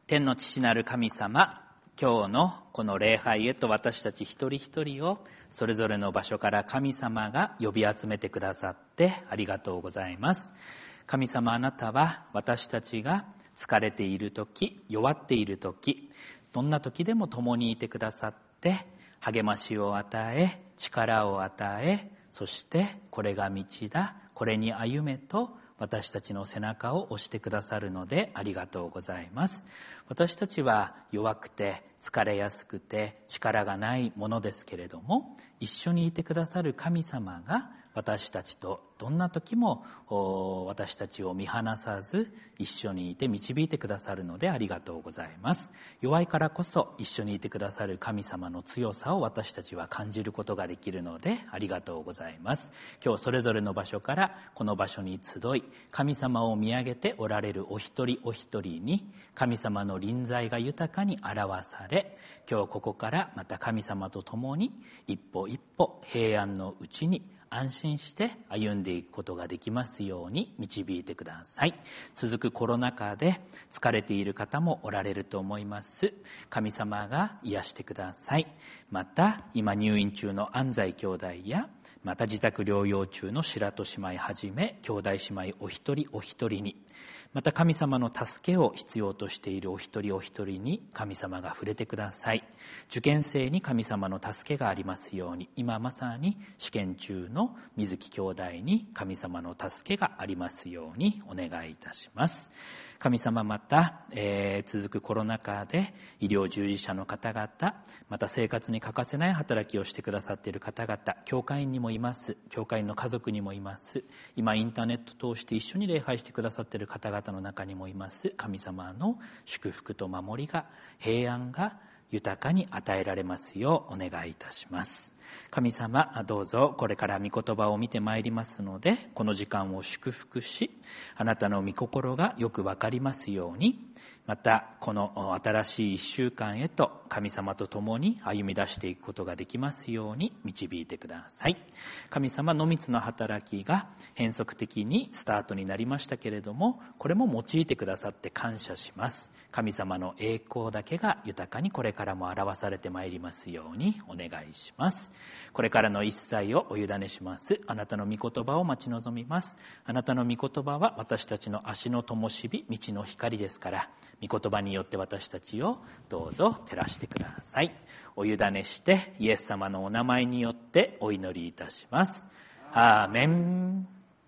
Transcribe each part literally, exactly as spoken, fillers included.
天の父なる神様、今日のこの礼拝へと私たち一人一人をそれぞれの場所から神様が呼び集めてくださってありがとうございます。神様、あなたは私たちが疲れている時、弱っている時、どんな時でも共にいてくださって励ましを与え、力を与え、そしてこれが道だ、これに歩めと私たちの背中を押してくださるのでありがとうございます。私たちは弱くて疲れやすくて力がないものですけれども、一緒にいてくださる神様が私たちとどんな時も私たちを見放さず一緒にいて導いてくださるのでありがとうございます。弱いからこそ一緒にいてくださる神様の強さを私たちは感じることができるのでありがとうございます。今日それぞれの場所からこの場所に集い、神様を見上げておられるお一人お一人に神様の臨在が豊かに表され、今日ここからまた神様と共に一歩一歩平安のうちに安心して歩んでいくことができますように導いてください。続くコロナ禍で疲れている方もおられると思います。神様が癒してください。また今入院中の安西兄弟や、また自宅療養中の白戸姉妹はじめ兄弟姉妹お一人お一人に、また神様の助けを必要としているお一人お一人に神様が触れてください。受験生に神様の助けがありますように、今まさに試験中の水木兄弟に神様の助けがありますようにお願いいたします。神様、また、えー、続くコロナ禍で医療従事者の方々、また生活に欠かせない働きをしてくださっている方々、教会員にもいます、教会員の家族にもいます、今インターネット通して一緒に礼拝してくださっている方々の中にもいます。神様の祝福と守りが、平安が豊かに与えられますようお願いいたします。神様、どうぞこれから御言葉を見てまいりますので、この時間を祝福し、あなたの御心がよくわかりますように、またこの新しい一週間へと神様と共に歩み出していくことができますように導いてください。神様の蜜の働きが変則的にスタートになりましたけれども、これも用いてくださって感謝します。神様の栄光だけが豊かにこれからも表されてまいりますようにお願いします。これからの一切をお委ねします。あなたの御言葉を待ち望みます。あなたの御言葉は私たちの足の灯火、道の光ですから、御言葉によって私たちをどうぞ照らしてください。お委ねしてイエス様のお名前によってお祈りいたします。アーメン。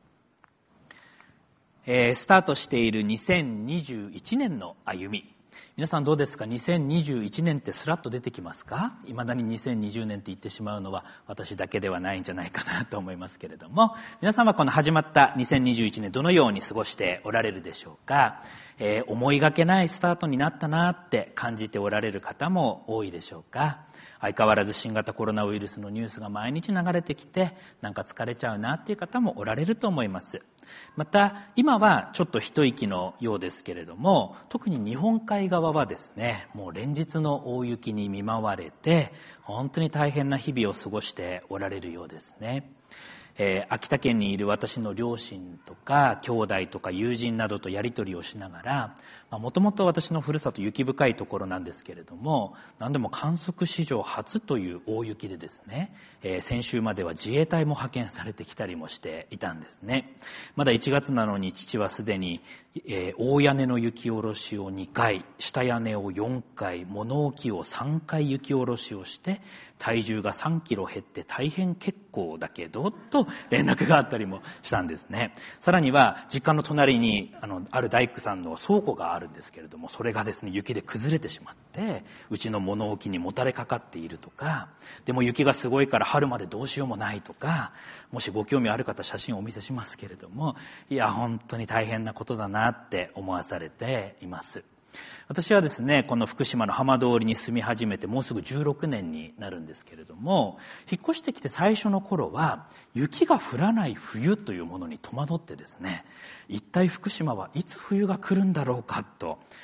えー、スタートしているにせんにじゅういちねんの歩み、皆さんどうですか？にせんにじゅういちねんってスラッと出てきますか？いまだににせんにじゅうねんって言ってしまうのは私だけではないんじゃないかなと思いますけれども、皆さんはこの始まったにせんにじゅういちねんどのように過ごしておられるでしょうか？えー、思いがけないスタートになったなって感じておられる方も多いでしょうか？相変わらず新型コロナウイルスのニュースが毎日流れてきて、なんか疲れちゃうなっていう方もおられると思います。また今はちょっと一息のようですけれども、特に日本海側はですね、もう連日の大雪に見舞われて本当に大変な日々を過ごしておられるようですね。えー、秋田県にいる私の両親とか兄弟とか友人などとやり取りをしながら、もともと私のふるさと雪深いところなんですけれども、何でも観測史上初という大雪でですね、えー、先週までは自衛隊も派遣されてきたりもしていたんですね。まだいちがつなのに父はすでに、えー、大屋根の雪下ろしをにかい、下屋根をよんかい、物置をさんかい雪下ろしをして、体重がさんキロ減って大変結構だけどと連絡があったりもしたんですね。さらには実家の隣にあのある大工さんの倉庫があるんですけれども、それがですね雪で崩れてしまってうちの物置にもたれかかっているとか、でも雪がすごいから春までどうしようもないとか、もしご興味ある方写真をお見せしますけれども、いや本当に大変なことだなって思わされています。私はですね、この福島の浜通りに住み始めてもうすぐじゅうろくねんになるんですけれども、引っ越してきて最初の頃は雪が降らない冬というものに戸惑ってですね、一体福島はいつ冬が来るんだろうかと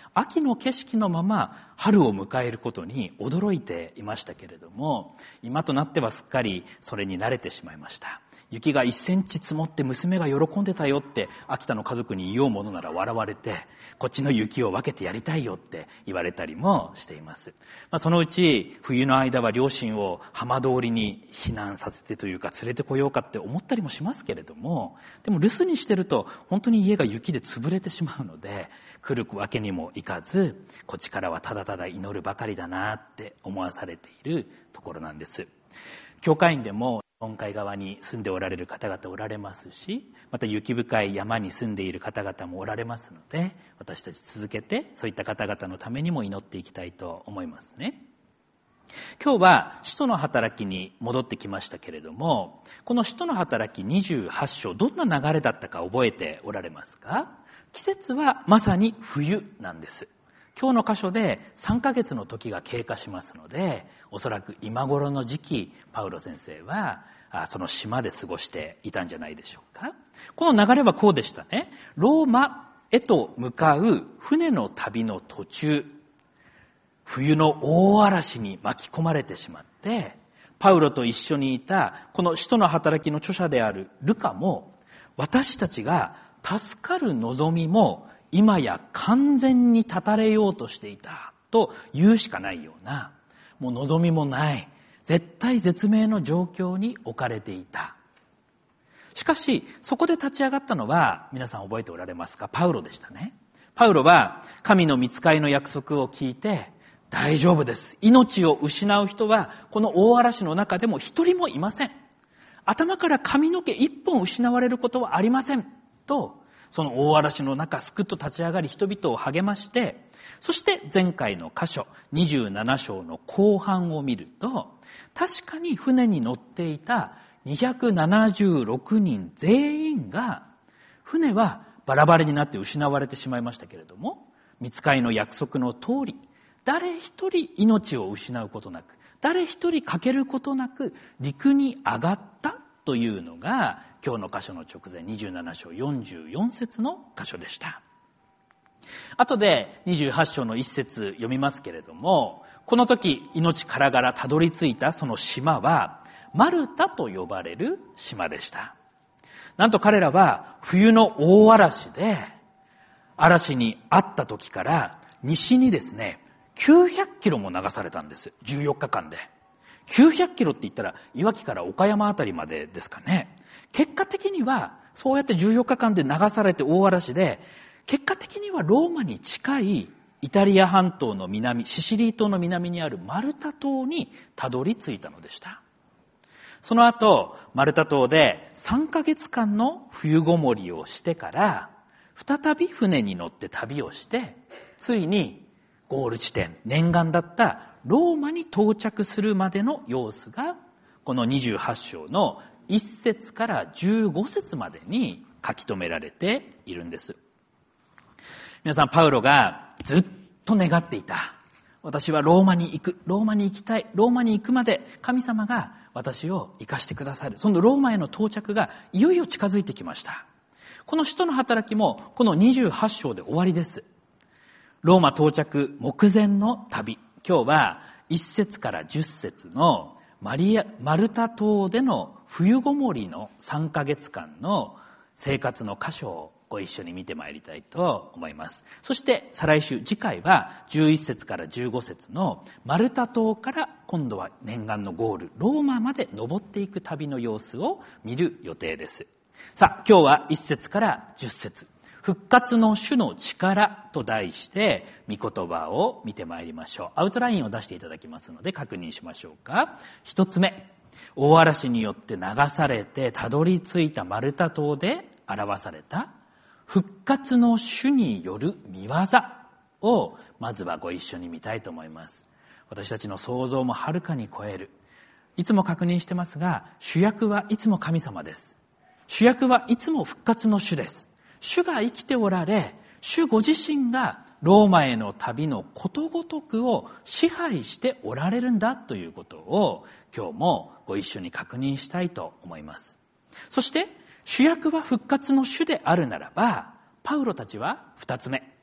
秋の景色のまま春を迎えることに驚いていましたけれども、今となってはすっかりそれに慣れてしまいました。雪がいっセンチ積もって娘が喜んでたよって秋田の家族に言おうものなら笑われて、こっちの雪を分けてやりたいよって言われたりもしています。まあ、そのうち冬の間は両親を浜通りに避難させてというか連れてこようかって思ったりもしますけれども、でも留守にしてると本当に家が雪で潰れてしまうので来るわけにもいかず、こっちからはただただ祈るばかりだなって思わされているところなんです。教会員でも日本海側に住んでおられる方々おられますし、また雪深い山に住んでいる方々もおられますので、私たち続けてそういった方々のためにも祈っていきたいと思いますね。今日は使徒の働きに戻ってきましたけれども、この使徒の働きにじゅうはち章、どんな流れだったか覚えておられますか？季節はまさに冬なんです。今日の箇所でさんかげつの時が経過しますので、おそらく今頃の時期、パウロ先生はその島で過ごしていたんじゃないでしょうか。この流れはこうでしたね。ローマへと向かう船の旅の途中、冬の大嵐に巻き込まれてしまって、パウロと一緒にいたこの使徒の働きの著者であるルカも、私たちが助かる望みも今や完全に絶たれようとしていたと言うしかないような、もう望みもない絶対絶命の状況に置かれていた。しかしそこで立ち上がったのは、皆さん覚えておられますか？パウロでしたね。パウロは神の御使いの約束を聞いて、大丈夫です、命を失う人はこの大嵐の中でも一人もいません、頭から髪の毛一本失われることはありませんと、その大嵐の中すくっと立ち上がり人々を励まして、そして前回の箇所にじゅうなな章の後半を見ると、確かに船に乗っていたにひゃくななじゅうろくにん全員が、船はバラバラになって失われてしまいましたけれども、御使いの約束の通り、誰一人命を失うことなく、誰一人欠けることなく陸に上がったというのが今日の箇所の直前にじゅうなな章よんじゅうよん節の箇所でした。後でにじゅうはち章のいち節読みますけれども、この時命からがらたどり着いたその島はマルタと呼ばれる島でした。なんと彼らは冬の大嵐で、嵐にあった時から西にですねきゅうひゃくキロも流されたんです。じゅうよっかかんできゅうひゃくキロって言ったらいわきから岡山あたりまでですかね。結果的にはそうやってじゅうよっかかんで流されて大嵐で、結果的にはローマに近いイタリア半島の南、シシリー島の南にあるマルタ島にたどり着いたのでした。その後マルタ島でさんかげつかんの冬ごもりをしてから、再び船に乗って旅をして、ついにゴール地点、念願だったローマに到着するまでの様子が、このにじゅうはち章のいち節からじゅうご節までに書き留められているんです。皆さん、パウロがずっと願っていた、私はローマに行く、ローマに行きたい、ローマに行くまで神様が私を生かしてくださる、そのローマへの到着がいよいよ近づいてきました。この使徒の働きもこのにじゅうはち章で終わりです。ローマ到着目前の旅、今日はいち節からじゅっ節のマリア、マルタ島での冬ごもりのさんかげつかんの生活の箇所をご一緒に見てまいりたいと思います。そして再来週、次回はじゅういち節からじゅうご節のマルタ島から今度は念願のゴールローマまで登っていく旅の様子を見る予定です。さあ、今日はいち節からじゅっ節、復活の主の力と題して御言葉を見てまいりましょう。アウトラインを出していただきますので確認しましょうか。一つ目、大嵐によって流されてたどり着いたマルタ島で表された復活の主による御業をまずはご一緒に見たいと思います。私たちの想像もはるかに超える、いつも確認してますが、主役はいつも神様です。主役はいつも復活の主です。主が生きておられ、主ご自身がローマへの旅のことごとくを支配しておられるんだということを今日もご一緒に確認したいと思います。そして主役は復活の主であるならば、パウロたちは二つ目、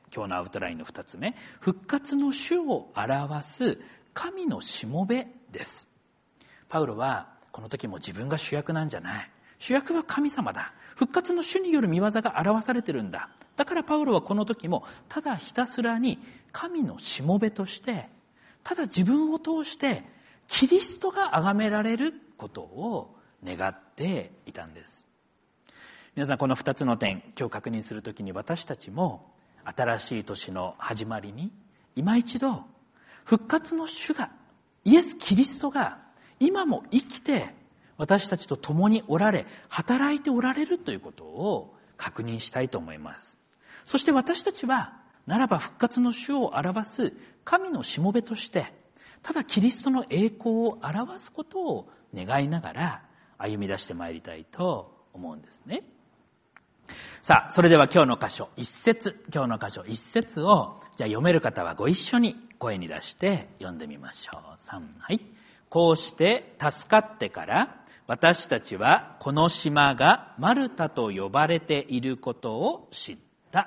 今日のアウトラインのふたつめ、復活の主を表す神のしもべです。パウロはこの時も自分が主役なんじゃない。主役は神様だ。復活の主による御業が表されてるんだ。だからパウロはこの時もただひたすらに神のしもべとして、ただ自分を通してキリストが崇められることを願っていたんです。皆さん、このふたつの点、今日確認するときに、私たちも新しい年の始まりに今一度復活の主が、イエス・キリストが今も生きて私たちと共におられ、働いておられるということを確認したいと思います。そして私たちは、ならば復活の主を表す神のしもべとして、ただキリストの栄光を表すことを願いながら歩み出してまいりたいと思うんですね。さあ、それでは今日の箇所一節、今日の箇所一節を、じゃあ読める方はご一緒に声に出して読んでみましょう。さん、はい。こうして助かってから私たちはこの島がマルタと呼ばれていることを知った。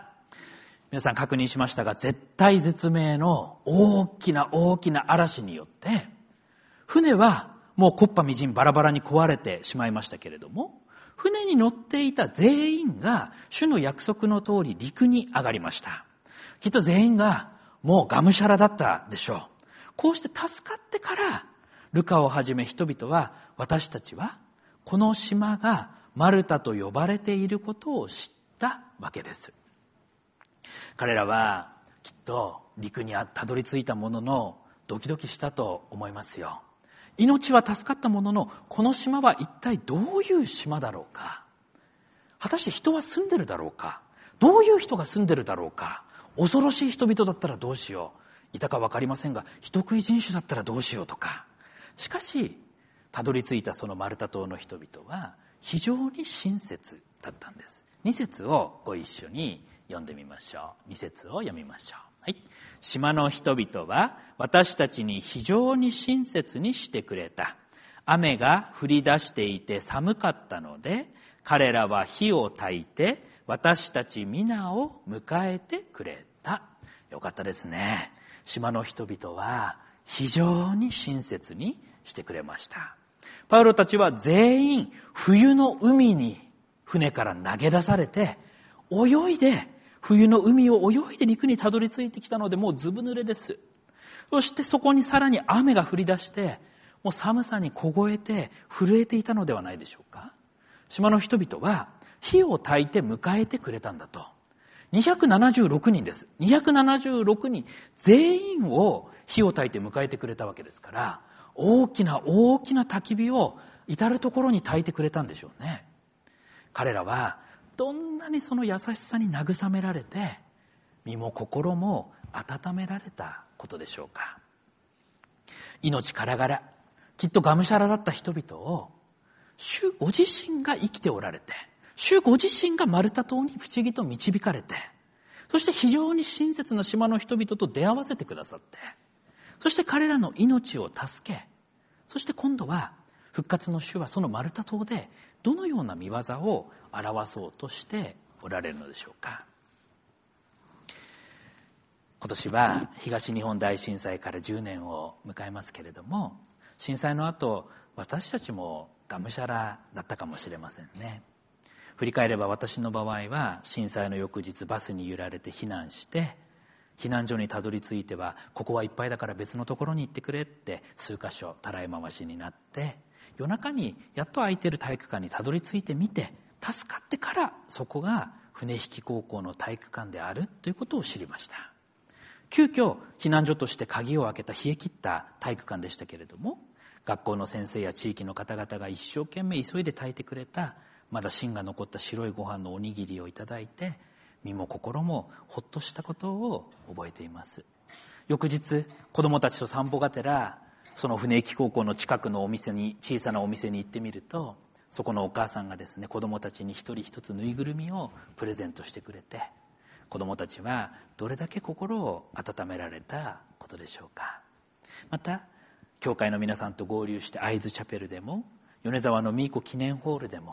皆さん確認しましたが、絶体絶命の大きな大きな嵐によって船はもう木っ端みじんバラバラに壊れてしまいましたけれども、船に乗っていた全員が主の約束の通り陸に上がりました。きっと全員がもうがむしゃらだったでしょう。こうして助かってからルカをはじめ人々は、私たちはこの島がマルタと呼ばれていることを知ったわけです。彼らはきっと陸にたどり着いたもののドキドキしたと思いますよ。命は助かったものの、この島は一体どういう島だろうか。果たして人は住んでるだろうか。どういう人が住んでるだろうか。恐ろしい人々だったらどうしよう。いたか分かりませんが、人食い人種だったらどうしようとか。しかし、たどり着いたそのマルタ島の人々は非常に親切だったんです。に節をご一緒に読んでみましょう。に節を読みましょう。はい。島の人々は私たちに非常に親切にしてくれた。雨が降り出していて寒かったので、彼らは火を焚いて私たち皆を迎えてくれた。よかったですね。島の人々は非常に親切にしてくれました。パウロたちは全員冬の海に船から投げ出されて、泳いで冬の海を泳いで陸にたどり着いてきたので、もうずぶ濡れです。そしてそこにさらに雨が降り出して、もう寒さに凍えて震えていたのではないでしょうか。島の人々は火を焚いて迎えてくれたんだと。にひゃくななじゅうろくにんです。にひゃくななじゅうろくにん全員を火を焚いて迎えてくれたわけですから、大きな大きな焚き火を至るところに焚いてくれたんでしょうね。彼らはどんなにその優しさに慰められて、身も心も温められたことでしょうか。命からがら、きっとがむしゃらだった人々を主ご自身が生きておられて、主ご自身がマルタ島に不思議と導かれて、そして非常に親切な島の人々と出会わせてくださって、そして彼らの命を助け、そして今度は復活の主はそのマルタ島でどのような見業を表そうとしておられるのでしょうか。今年は東日本大震災からじゅうねんを迎えますけれども、震災の後私たちもがむしゃらだったかもしれませんね。振り返れば私の場合は震災の翌日バスに揺られて避難して、避難所にたどり着いてはここはいっぱいだから別のところに行ってくれって数箇所たらい回しになって、夜中にやっと空いてる体育館にたどり着いてみて、助かってからそこが船引高校の体育館であるということを知りました。急遽避難所として鍵を開けた冷え切った体育館でしたけれども、学校の先生や地域の方々が一生懸命急いで炊いてくれたまだ芯が残った白いご飯のおにぎりをいただいて、身も心もほっとしたことを覚えています。翌日子どもたちと散歩がてらその船駅高校の近くのお店に、小さなお店に行ってみると、そこのお母さんがですね、子どもたちに一人一つぬいぐるみをプレゼントしてくれて、子どもたちはどれだけ心を温められたことでしょうか。また教会の皆さんと合流して会津チャペルでも、米沢のミーコ記念ホールでも、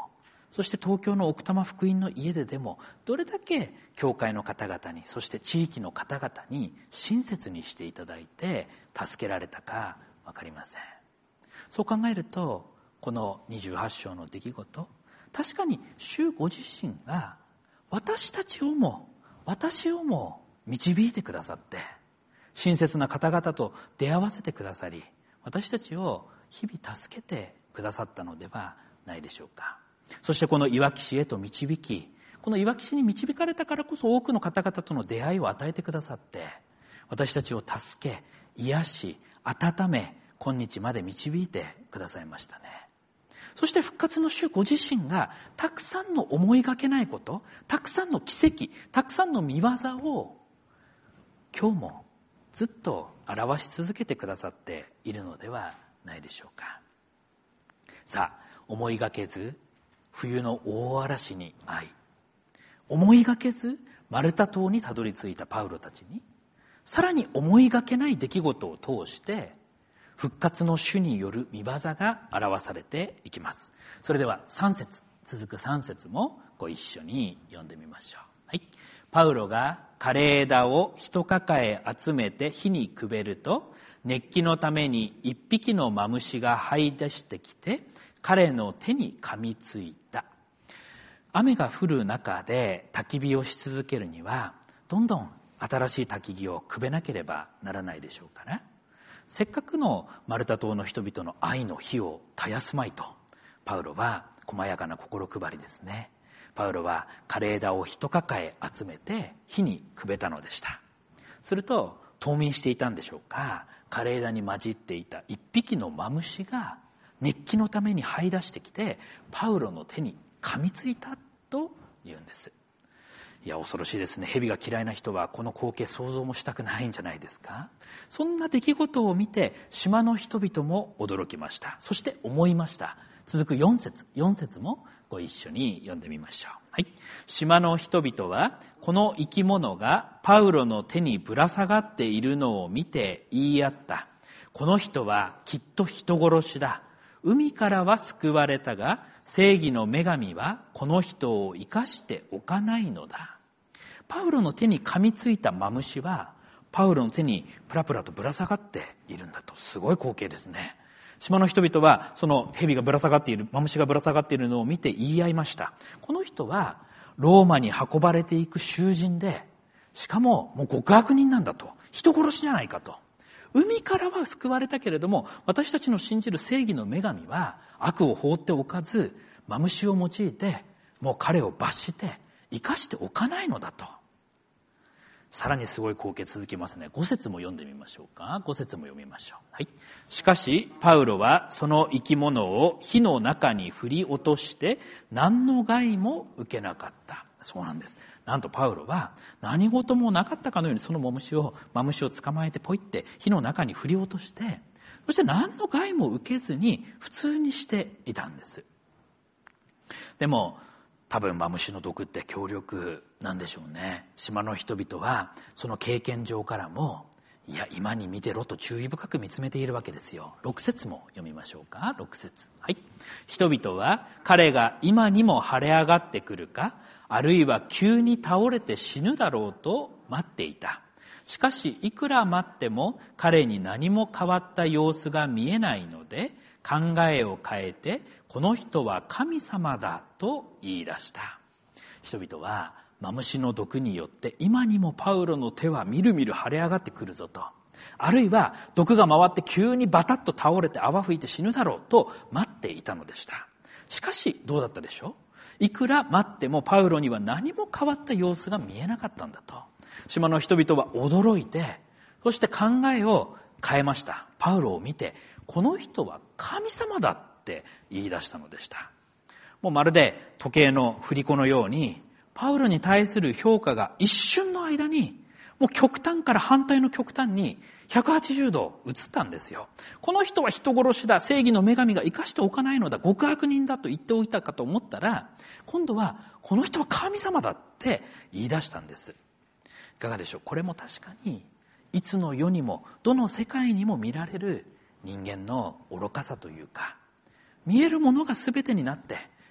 そして東京の奥多摩福音の家ででもどれだけ教会の方々に、そして地域の方々に親切にしていただいて助けられたか分かりません。そう考えると、このにじゅうはち章の出来事、確かに主ご自身が私たちをも私をも導いてくださって、親切な方々と出会わせてくださり、私たちを日々助けてくださったのではないでしょうか。そしてこのいわき市へと導き、このいわき市に導かれたからこそ多くの方々との出会いを与えてくださって、私たちを助け、癒し、温め、今日まで導いてくださいましたね。そして復活の主ご自身がたくさんの思いがけないこと、たくさんの奇跡、たくさんの見業を今日もずっと表し続けてくださっているのではないでしょうか。さあ、思いがけず冬の大嵐に遭い、思いがけずマルタ島にたどり着いたパウロたちに、さらに思いがけない出来事を通して復活の主による御業が表されていきます。それではさん節、続くさん節もご一緒に読んでみましょう。はい。パウロが枯れ枝を一抱え集めて火にくべると、熱気のために一匹のマムシが這い出してきて彼の手に噛みついた。雨が降る中で焚き火をし続けるには、どんどん新しい焚き木をくべなければならないでしょうから、せっかくのマルタ島の人々の愛の火を絶やすまいと、パウロは細やかな心配りですね。パウロは枯れ枝を一抱え集めて火にくべたのでした。すると冬眠していたんでしょうか、枯れ枝に混じっていた一匹のマムシが熱気のために這い出してきてパウロの手に噛みついたと言うんです。いや、恐ろしいですね。蛇が嫌いな人はこの光景想像もしたくないんじゃないですか。そんな出来事を見て島の人々も驚きました。そして思いました。続くよん節、よん節もご一緒に読んでみましょう。はい。島の人々はこの生き物がパウロの手にぶら下がっているのを見て言い合った。この人はきっと人殺しだ。海からは救われたが、正義の女神はこの人を生かしておかないのだ。パウロの手に噛みついたマムシはパウロの手にプラプラとぶら下がっているんだと。すごい光景ですね。島の人々はその蛇がぶら下がっている、マムシがぶら下がっているのを見て言い合いました。この人はローマに運ばれていく囚人で、しかももう極悪人なんだと。人殺しじゃないかと。海からは救われたけれども、私たちの信じる正義の女神は悪を放っておかず、マムシを用いてもう彼を罰して生かしておかないのだと。さらにすごい光景続きますね。ご節も読んでみましょうか。ご節も読みましょう。はい。しかしパウロはその生き物を火の中に振り落として何の害も受けなかった。そうなんです。なんとパウロは何事もなかったかのようにそのマムシをマムシを捕まえてポイって火の中に振り落として、そして何の害も受けずに普通にしていたんです。でも多分マムシの毒って強力なんでしょうね。島の人々はその経験上からも、いや今に見てろと注意深く見つめているわけですよ。ろく節も読みましょうか。ろく節。はい。人々は彼が今にも腫れ上がってくるか、あるいは急に倒れて死ぬだろうと待っていた。しかしいくら待っても彼に何も変わった様子が見えないので、考えを変えてこの人は神様だと言い出した。人々はマムシの毒によって今にもパウロの手はみるみる腫れ上がってくるぞと、あるいは毒が回って急にバタッと倒れて泡吹いて死ぬだろうと待っていたのでした。しかしどうだったでしょう。いくら待ってもパウロには何も変わった様子が見えなかったんだと。島の人々は驚いて、そして考えを変えました。パウロを見て、この人は神様だって言い出したのでした。もうまるで時計の振り子のように、パウロに対する評価が一瞬の間にもう極端から反対の極端にひゃくはちじゅうど移ったんですよ。この人は人殺しだ、正義の女神が生かしておかないのだ、極悪人だと言っておいたかと思ったら、今度はこの人は神様だって言い出したんです。いかがでしょう。これも確かにいつの世にもどの世界にも見られる人間の愚かさというか、見えるものが全てになって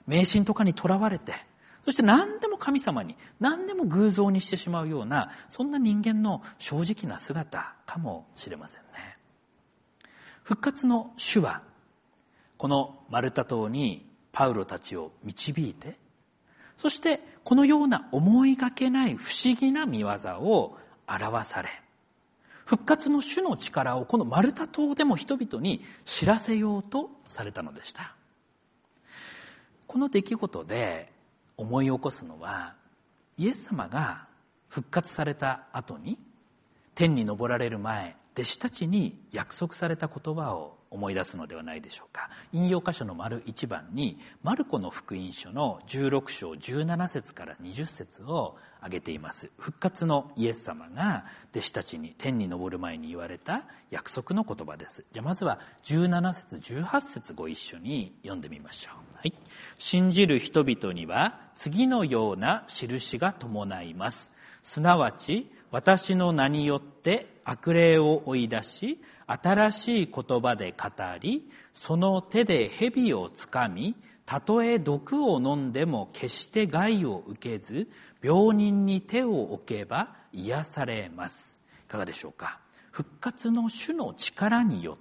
迷信とかにとらわれて、そして何でも神様に、何でも偶像にしてしまうような、そんな人間の正直な姿かもしれませんね。復活の主は、このマルタ島にパウロたちを導いて、そしてこのような思いがけない不思議な見業を表され、復活の主の力をこのマルタ島でも人々に知らせようとされたのでした。この出来事で思い起こすのは、イエス様が復活された後に天に昇られる前、弟子たちに約束された言葉を思い出すのではないでしょうか。引用箇所の丸一番にマルコの福音書のじゅうろく章じゅうなな節からにじゅっ節を挙げています。復活のイエス様が弟子たちに天に昇る前に言われた約束の言葉です。じゃあまずはじゅうなな節じゅうはち節ご一緒に読んでみましょう。はい、信じる人々には次のような印が伴います。すなわち私の名によって悪霊を追い出し、新しい言葉で語り、その手で蛇をつかみ、たとえ毒を飲んでも決して害を受けず、病人に手を置けば癒されます。いかがでしょうか。復活の主の力によって、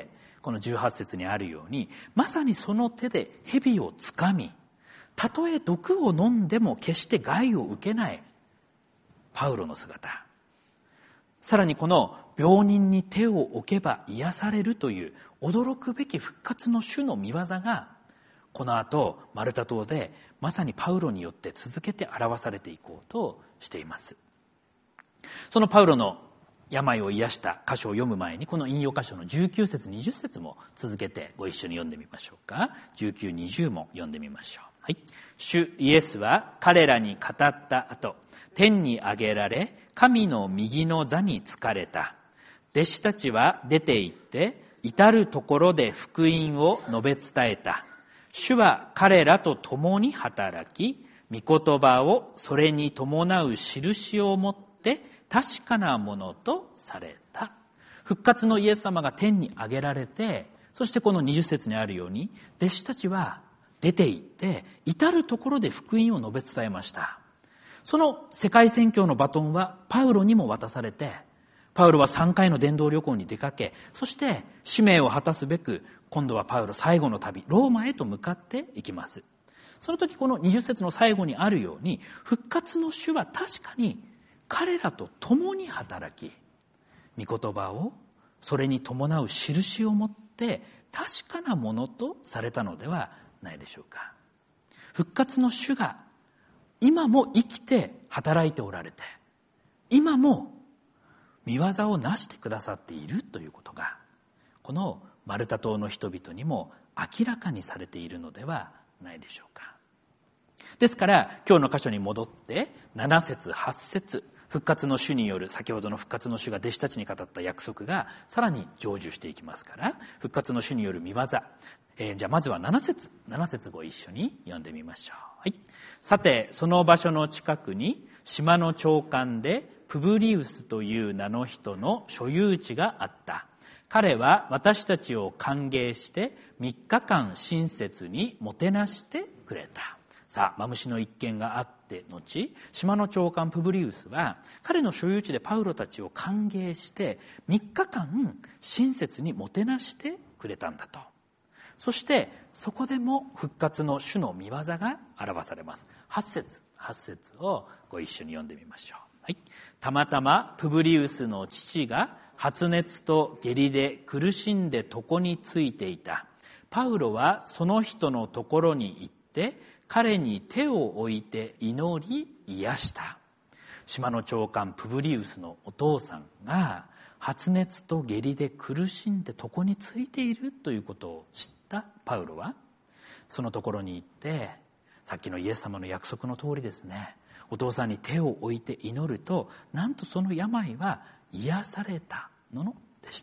このじゅうはち節にあるように、まさにその手で蛇をつかみ、たとえ毒を飲んでも決して害を受けないパウロの姿。さらにこの病人に手を置けば癒されるという驚くべき復活の主の御業が、この後マルタ島でまさにパウロによって続けて表されていこうとしています。そのパウロの病を癒した箇所を読む前に、この引用箇所のじゅうきゅう節にじゅっ節も続けてご一緒に読んでみましょうか。じゅうきゅう、にじゅうも読んでみましょう。はい。主イエスは彼らに語った後、天に上げられ、神の右の座に就かれた。弟子たちは出て行って、至るところで福音を述べ伝えた。主は彼らと共に働き、御言葉をそれに伴う印をもって確かなものとされた。復活のイエス様が天に上げられて、そしてこのにじゅっ節にあるように、弟子たちは出て行って、至るところで福音を述べ伝えました。その世界宣教のバトンはパウロにも渡されて、パウロはさんかいの伝道旅行に出かけ、そして使命を果たすべく、今度はパウロ最後の旅、ローマへと向かっていきます。その時このにじゅっ節の最後にあるように、復活の主は確かに彼らと共に働き、御言葉をそれに伴う印をもって確かなものとされたのではないでしょうか。復活の主が今も生きて働いておられて、今も御業をなしてくださっているということが、このマルタ島の人々にも明らかにされているのではないでしょうか。ですから今日の箇所に戻ってなな節はち節、復活の主による、先ほどの復活の主が弟子たちに語った約束がさらに成就していきますから、復活の主による御業、えー、じゃあまずはなな節、なな節ご一緒に読んでみましょう。はい。さてその場所の近くに島の長官でプブリウスという名の人の所有地があった。彼は私たちを歓迎してみっかかん親切にもてなしてくれた。さあ、マムシの一件があって後、島の長官プブリウスは彼の所有地でパウロたちを歓迎してみっかかん親切にもてなしてくれたんだと。そしてそこでも復活の主の御業が表されます。はち節、はち節をご一緒に読んでみましょう。はい。たまたまプブリウスの父が発熱と下痢で苦しんで床についていた。パウロはその人のところに行って彼に手を置いて祈り癒した。島の長官プブリウスのお父さんが発熱と下痢で苦しんで床についているということを知ったパウロは、そのところに行って、さっきのイエス様の約束の通りですね、お父さんに手を置いて祈ると、なんとその病は癒されたのでした。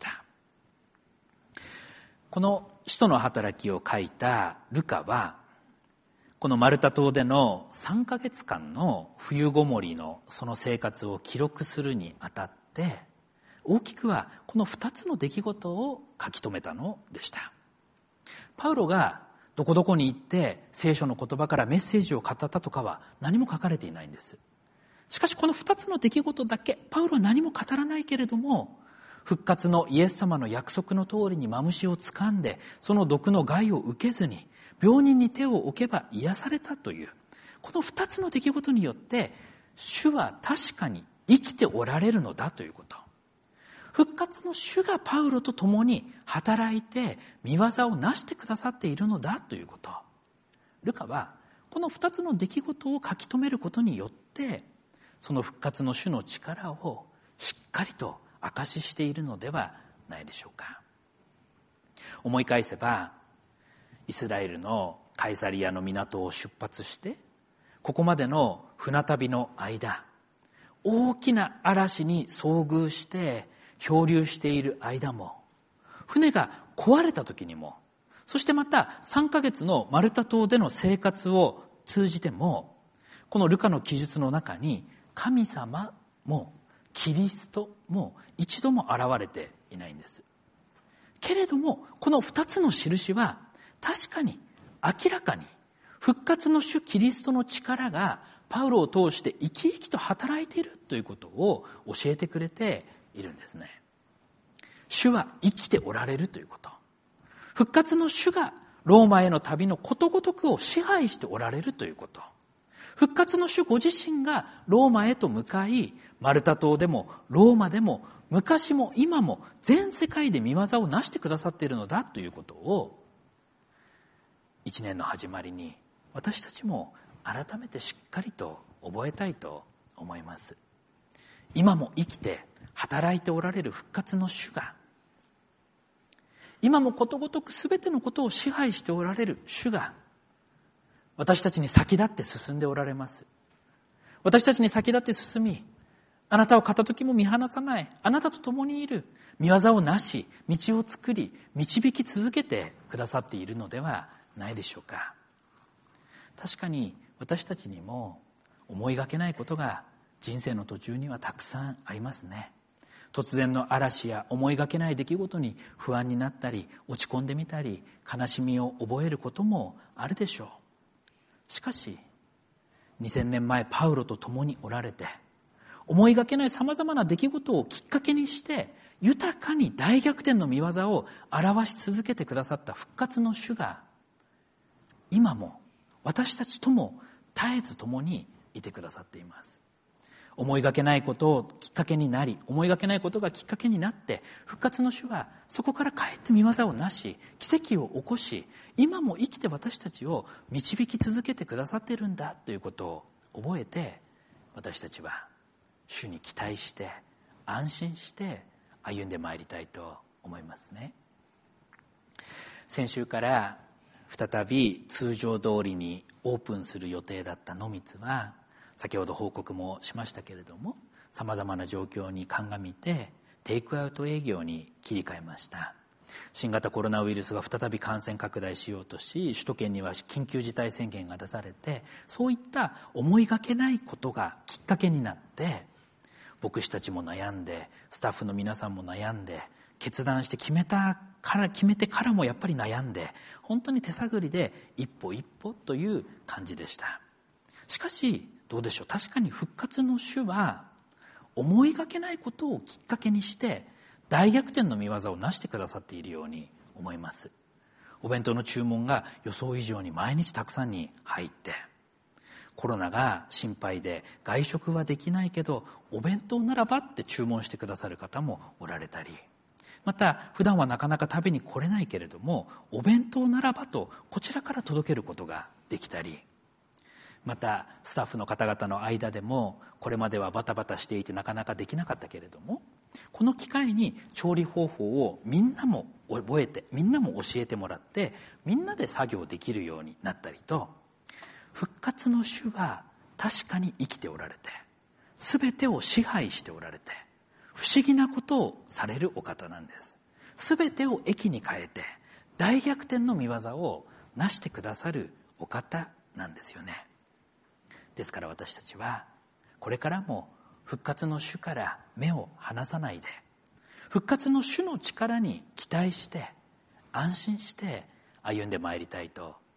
この使徒の働きを書いたルカは、このマルタ島でのさんかげつかんの冬ごもりのその生活を記録するにあたって、大きくはこのふたつの出来事を書き留めたのでした。パウロがどこどこに行って聖書の言葉からメッセージを語ったとかは何も書かれていないんです。しかしこの二つの出来事だけ、パウロは何も語らないけれども、復活のイエス様の約束の通りにマムシを掴んで、その毒の害を受けずに病人に手を置けば癒されたという、この二つの出来事によって主は確かに生きておられるのだということ。復活の主がパウロと共に働いて御業をなしてくださっているのだということ。ルカはこの二つの出来事を書き留めることによって、その復活の主の力をしっかりと証ししているのではないでしょうか。思い返せば、イスラエルのカイサリアの港を出発してここまでの船旅の間、大きな嵐に遭遇して漂流している間も、船が壊れた時にも、そしてまたさんかげつのマルタ島での生活を通じても、このルカの記述の中に神様もキリストも一度も現れていないんです。けれどもこの二つの印は確かに明らかに復活の主キリストの力がパウロを通して生き生きと働いているということを教えてくれているんですね。主は生きておられるということ、復活の主がローマへの旅のことごとくを支配しておられるということ、復活の主ご自身がローマへと向かい、マルタ島でもローマでも昔も今も全世界で御業をなしてくださっているのだということを、一年の始まりに私たちも改めてしっかりと覚えたいと思います。今も生きて働いておられる復活の主が、今もことごとく全てのことを支配しておられる主が、私たちに先立って進んでおられます。私たちに先立って進み、あなたを片時も見放さない、あなたと共にいる、御業をなし、道を作り、導き続けてくださっているのではないでしょうか。確かに私たちにも思いがけないことが人生の途中にはたくさんありますね。突然の嵐や思いがけない出来事に不安になったり、落ち込んでみたり、悲しみを覚えることもあるでしょう。しかしにせんねんまえパウロと共におられて、思いがけないさまざまな出来事をきっかけにして豊かに大逆転の御業を表し続けてくださった復活の主が、今も私たちとも絶えず共にいてくださっています。思いがけないことをきっかけになり、思いがけないことがきっかけになって、復活の主はそこから帰って御業をなし、奇跡を起こし、今も生きて私たちを導き続けてくださっているんだということを覚えて、私たちは主に期待して安心して歩んでまいりたいと思いますね。先週から再び通常通りにオープンする予定だった野光は、先ほど報告もしましたけれども、さまざまな状況に鑑みてテイクアウト営業に切り替えました。新型コロナウイルスが再び感染拡大しようとし、首都圏には緊急事態宣言が出されて、そういった思いがけないことがきっかけになって、牧師たちも悩んで、スタッフの皆さんも悩んで、決断して決めたから決めてからもやっぱり悩んで、本当に手探りで一歩一歩という感じでした。しかしどうでしょう、確かに復活の主は思いがけないことをきっかけにして大逆転の御業をなしてくださっているように思います。お弁当の注文が予想以上に毎日たくさんに入って、コロナが心配で外食はできないけどお弁当ならばって注文してくださる方もおられたり、また普段はなかなか食べに来れないけれどもお弁当ならばとこちらから届けることができたり、またスタッフの方々の間でもこれまではバタバタしていてなかなかできなかったけれども、この機会に調理方法をみんなも覚えて、みんなも教えてもらって、みんなで作業できるようになったりと、復活の主は確かに生きておられて、全てを支配しておられて、不思議なことをされるお方なんです。全てを益に変えて大逆転の御業をなしてくださるお方なんですよね。ですから私たちはこれからも復活の主から目を離さないで、復活の主の力に期待して安心して歩んでまいりたいと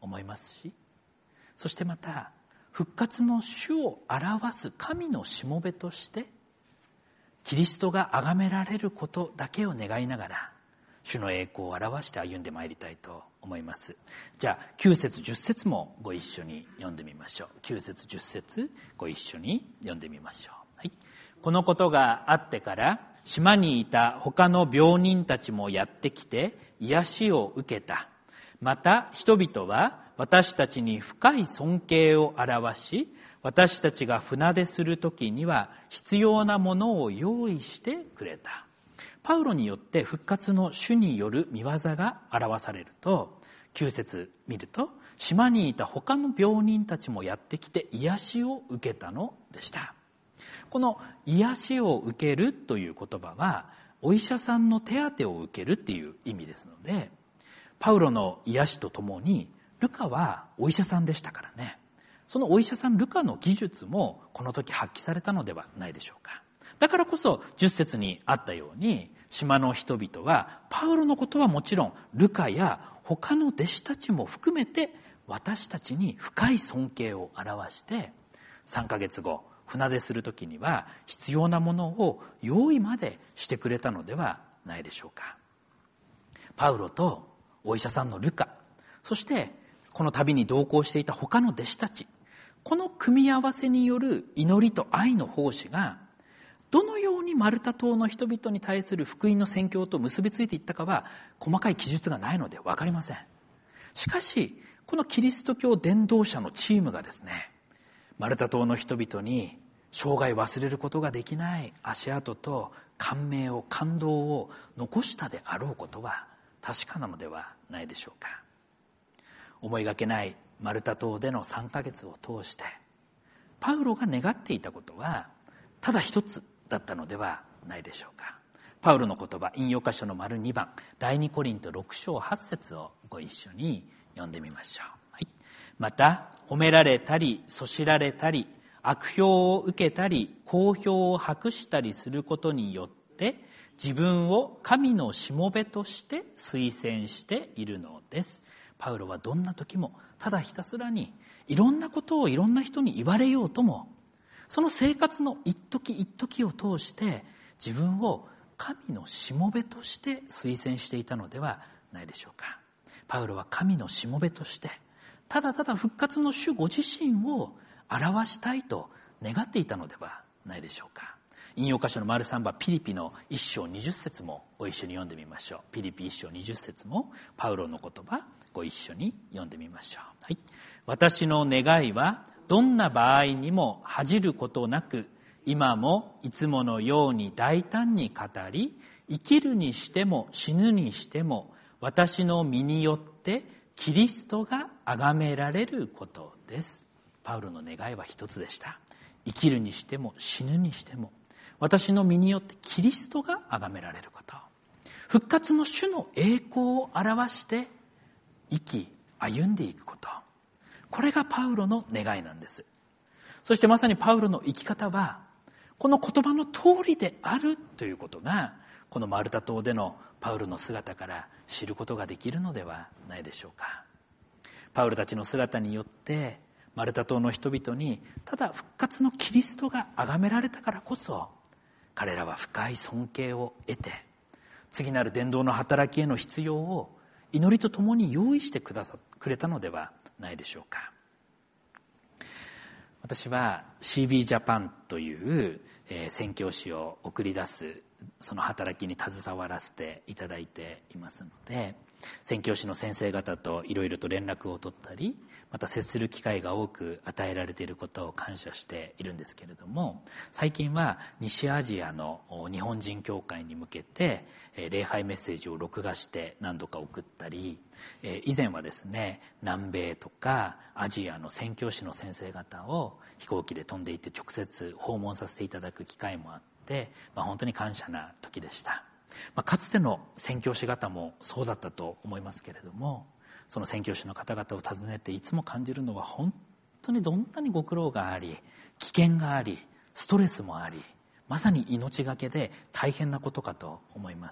思いますし、そしてまた復活の主を表す神のしもべとしてキリストが崇められることだけを願いながら主の栄光を表して歩んでまいりたいと思います。じゃあきゅう節じゅっ節もご一緒に読んでみましょう。きゅう節じゅっ節ご一緒に読んでみましょう。はい、このことがあってから島にいた他の病人たちもやってきて癒しを受けた。また人々は私たちに深い尊敬を表し、私たちが船出するときには必要なものを用意してくれた。パウロによって復活の主による見業が表されると、きゅう節見ると、島にいた他の病人たちもやってきて癒しを受けたのでした。この癒しを受けるという言葉は、お医者さんの手当てを受けるっていう意味ですので、パウロの癒しとともに、ルカはお医者さんでしたからね。そのお医者さんルカの技術もこの時発揮されたのではないでしょうか。だからこそじゅっ節にあったように、島の人々はパウロのことはもちろんルカや他の弟子たちも含めて私たちに深い尊敬を表して、さんかげつご船出する時には必要なものを用意までしてくれたのではないでしょうか。パウロとお医者さんのルカ、そしてこの旅に同行していた他の弟子たち、この組み合わせによる祈りと愛の奉仕がどのようにマルタ島の人々に対する福音の宣教と結びついていったかは細かい記述がないので分かりません。しかしこのキリスト教伝道者のチームがですね、マルタ島の人々に生涯忘れることができない足跡と感銘を感動を残したであろうことは確かなのではないでしょうか。思いがけないマルタ島でのさんかげつを通してパウロが願っていたことはただ一つだったのではないでしょうか。パウロの言葉、引用箇所の丸にばん、第二コリントろく章はち節をご一緒に読んでみましょう。はい、また褒められたりそしられたり悪評を受けたり好評を博したりすることによって自分を神のしもべとして推薦しているのです。パウロはどんな時もただひたすらにいろんなことをいろんな人に言われようとも、その生活の一時一時を通して自分を神のしもべとして推薦していたのではないでしょうか。パウロは神のしもべとしてただただ復活の主ご自身を表したいと願っていたのではないでしょうか。引用箇所の丸さんばん、ピリピのいち章にじゅっ節もご一緒に読んでみましょう。ピリピいち章にじゅっ節もパウロの言葉ご一緒に読んでみましょう。はい、私の願いはどんな場合にも恥じることなく、今もいつものように大胆に語り、生きるにしても死ぬにしても私の身によってキリストが崇められることです。パウロの願いは一つでした。生きるにしても死ぬにしても私の身によってキリストが崇められること、復活の主の栄光を表して生き歩んでいくこと、これがパウロの願いなんです。そしてまさにパウロの生き方はこの言葉の通りであるということが、このマルタ島でのパウロの姿から知ることができるのではないでしょうか。パウロたちの姿によってマルタ島の人々にただ復活のキリストが崇められたからこそ、彼らは深い尊敬を得て次なる伝道の働きへの必要を祈りとともに用意してくださくれたのではないでしょうか。私は シービー ジャパンという、えー、宣教師を送り出すその働きに携わらせていただいていますので、宣教師の先生方といろいろと連絡を取ったり、また接する機会が多く与えられていることを感謝しているんですけれども、最近は西アジアの日本人教会に向けて礼拝メッセージを録画して何度か送ったり、以前はですね、南米とかアジアの宣教師の先生方を飛行機で飛んでいって直接訪問させていただく機会もあって、まあ、本当に感謝な時でした。まあ、かつての宣教師方もそうだったと思いますけれども、その宣教師の方々を訪ねていつも感じるのは、本当にどんなにご苦労があり、危険があり、ストレスもあり、まさに命がけで大変なことかと思います。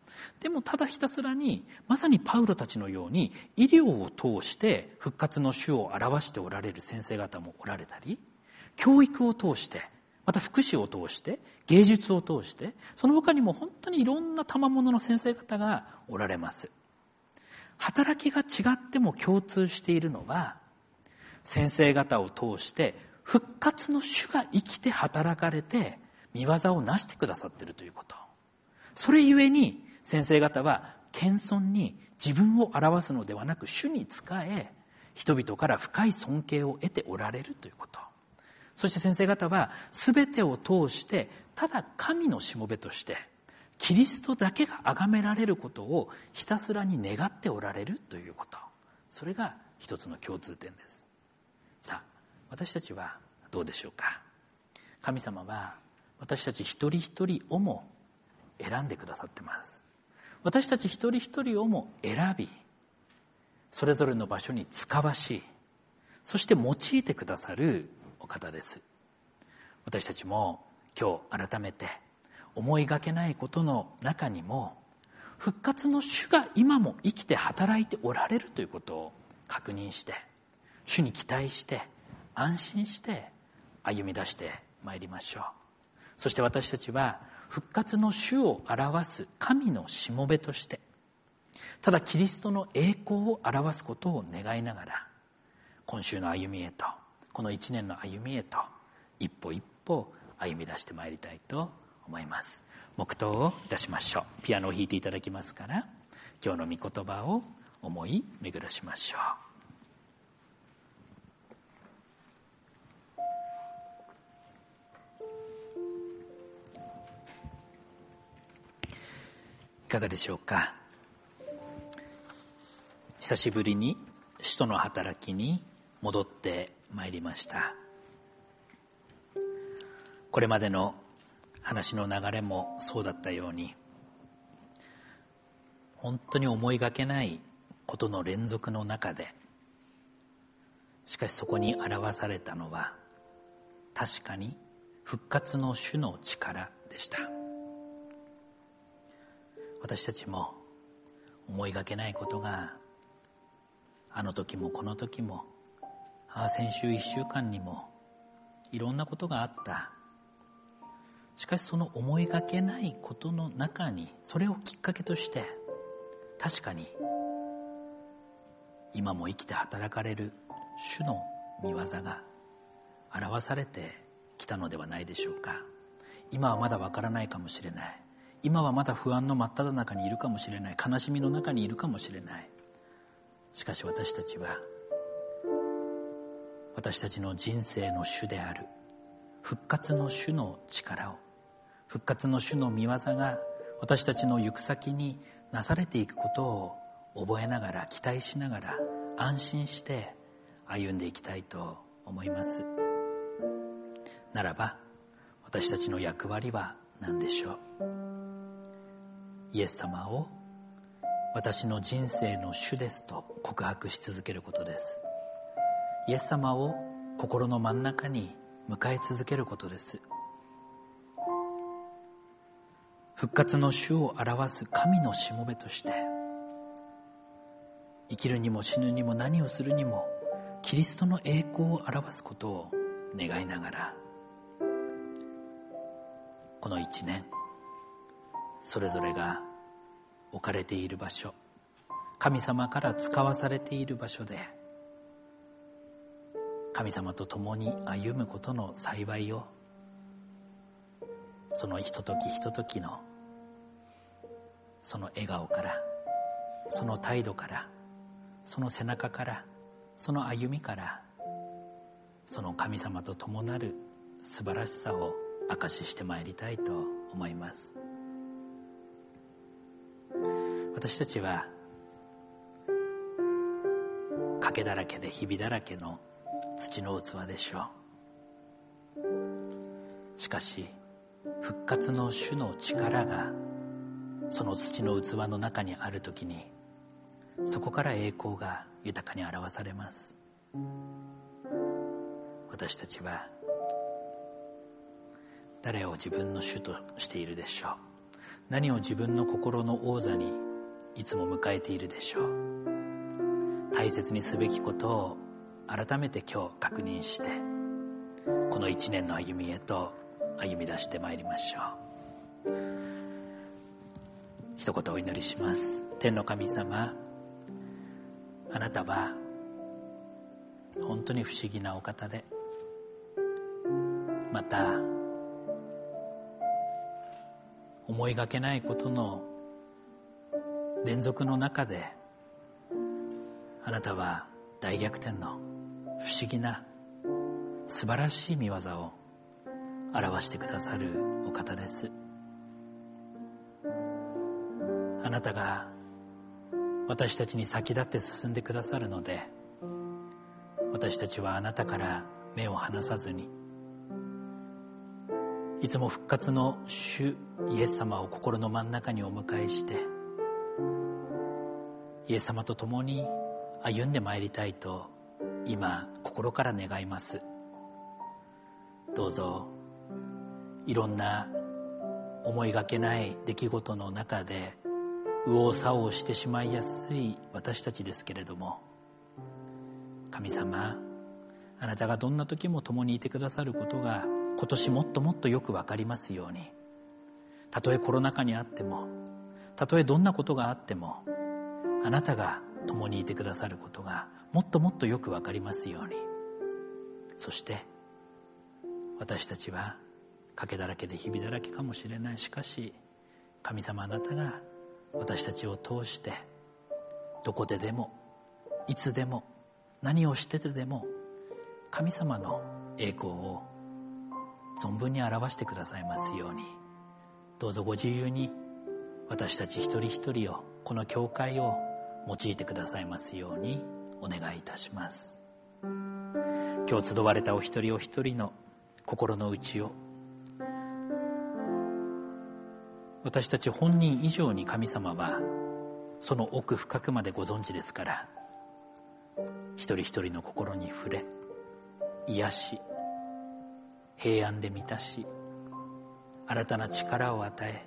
でもただひたすらにまさにパウロたちのように医療を通して復活の主を表しておられる先生方もおられたり、教育を通して、また福祉を通して、芸術を通して、その他にも本当にいろんな賜物の先生方がおられます。働きが違っても共通しているのは、先生方を通して復活の主が生きて働かれて御業をなしてくださっているということ。それゆえに先生方は謙遜に自分を表すのではなく主に仕え、人々から深い尊敬を得ておられるということ。そして先生方は全てを通してただ神のしもべとしてキリストだけが崇められることをひたすらに願っておられるということ。それが一つの共通点です。さあ、私たちはどうでしょうか。神様は私たち一人一人をも選んでくださってます。私たち一人一人をも選び、それぞれの場所に使わし、そして用いてくださるお方です。私たちも今日改めて思いがけないことの中にも復活の主が今も生きて働いておられるということを確認して、主に期待して安心して歩み出してまいりましょう。そして私たちは復活の主を表す神のしもべとして、ただキリストの栄光を表すことを願いながら、今週の歩みへと、この一年の歩みへと一歩一歩歩み出してまいりたいと思います。黙祷をいたしましょう。ピアノを弾いていただきますから、今日の御言葉を思い巡らしましょう。いかがでしょうか。久しぶりに使徒の働きに戻ってまいりました。これまでの話の流れもそうだったように、本当に思いがけないことの連続の中で、しかしそこに表されたのは確かに復活の主の力でした。私たちも思いがけないことがあの時もこの時も、ああ先週一週間にもいろんなことがあった。しかしその思いがけないことの中に、それをきっかけとして確かに今も生きて働かれる主の御業が表されてきたのではないでしょうか。今はまだわからないかもしれない。今はまだ不安の真っ只中にいるかもしれない。悲しみの中にいるかもしれない。しかし私たちは、私たちの人生の主である復活の主の力を、復活の主の御業が私たちの行く先になされていくことを覚えながら、期待しながら、安心して歩んでいきたいと思います。ならば私たちの役割は何でしょう。イエス様を私の人生の主ですと告白し続けることです。イエス様を心の真ん中に迎え続けることです。復活の主を表す神のしもべとして、生きるにも死ぬにも何をするにもキリストの栄光を表すことを願いながら、この一年それぞれが置かれている場所、神様から使わされている場所で神様と共に歩むことの幸いを、そのひとときひとときのその笑顔から、その態度から、その背中から、その歩みから、その神様と共なる素晴らしさを証ししてまいりたいと思います。私たちは賭けだらけでひびだらけの土の器でしょう。しかし復活の主の力がその土の器の中にあるときに、そこから栄光が豊かに表されます。私たちは誰を自分の主としているでしょう。 何を自分の心の王座にいつも迎えているでしょう。大切にすべきことを改めて今日確認して、この一年の歩みへと歩み出してまいりましょう。一言お祈りします。天の神様、あなたは本当に不思議なお方で、また思いがけないことの連続の中で、あなたは大逆転の不思議な素晴らしい見業を表してくださるお方です。あなたが私たちに先立って進んでくださるので、私たちはあなたから目を離さずに、いつも復活の主イエス様を心の真ん中にお迎えして、イエス様と共に歩んでまいりたいと今心から願います。どうぞいろんな思いがけない出来事の中で右往左往してしまいやすい私たちですけれども、神様、あなたがどんな時も共にいてくださることが今年もっともっとよくわかりますように、たとえコロナ禍にあっても、たとえどんなことがあっても、あなたが共にいてくださることがもっともっとよくわかりますように。そして私たちは賭けだらけで日々だらけかもしれない。しかし神様、あなたが私たちを通してどこででもいつでも何をしててでも神様の栄光を存分に表してくださいますように。どうぞご自由に私たち一人一人を、この教会を用いてくださいますようにお願いいたします。今日集われたお一人お一人の心の内を、私たち本人以上に神様はその奥深くまでご存知ですから、一人一人の心に触れ、癒し、平安で満たし、新たな力を与え、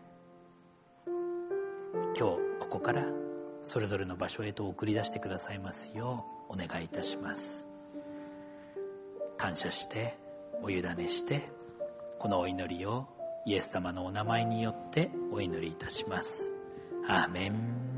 今日ここからそれぞれの場所へと送り出してくださいますようお願いいたします。感謝してお委ねして、このお祈りをイエス様のお名前によってお祈りいたします。アーメン。